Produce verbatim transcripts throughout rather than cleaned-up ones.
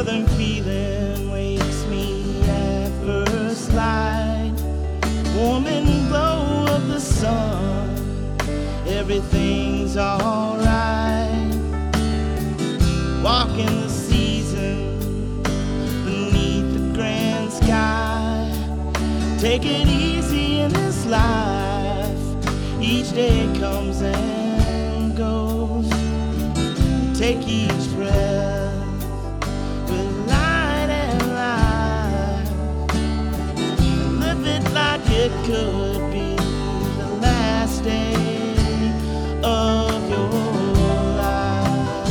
Southern feeling wakes me at first light. Warm and glow of the sun, everything's alright. Walking the season beneath the grand sky. Take it easy in this life, each day comes and goes. Take each breath with light and life, and live it like it could be the last day of your life.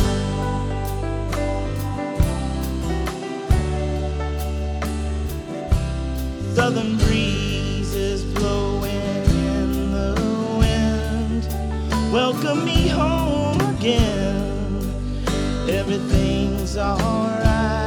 Southern breezes blowing in the wind welcome me home again. Everything's alright.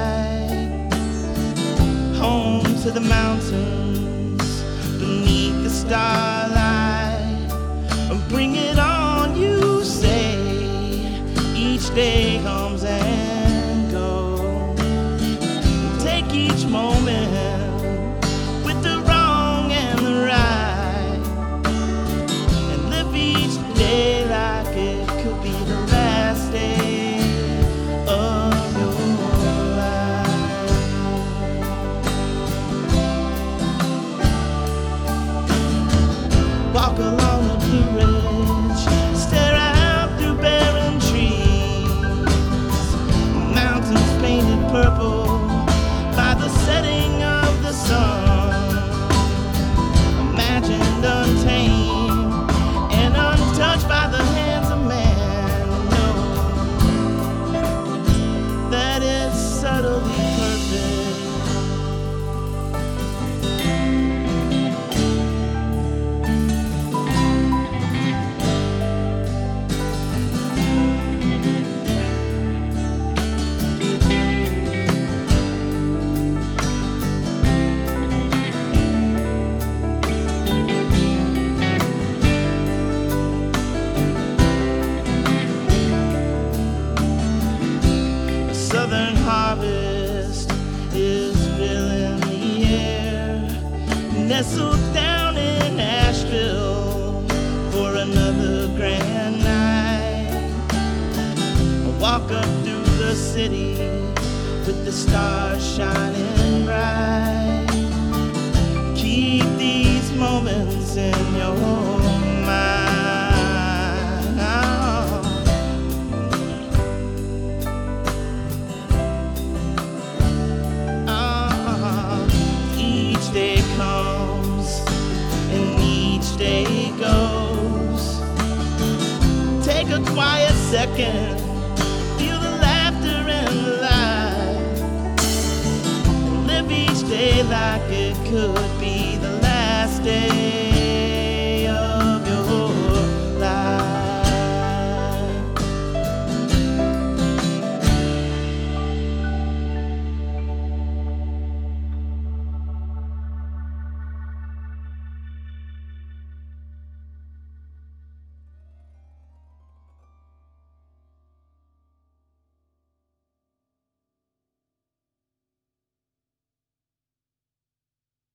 Home to the mountains beneath the starlight. Bring it on, you say. Each day comes and goes. Take each moment with the wrong and the right, and live each day like it could be the last day of your life. Walk along the Blue Ridge, stare out through barren trees, mountains painted purple by the setting of the sun, imagined untamed and untouched by the hands of man. Know that it's subtly perfect. Southern harvest is filling the air, nestled down in Asheville for another grand night. I walk up through the city with the stars shining bright. Keep these moments in your mind. Day comes and each day goes. Take a quiet second, feel the laughter and the light, live each day like it could be the last day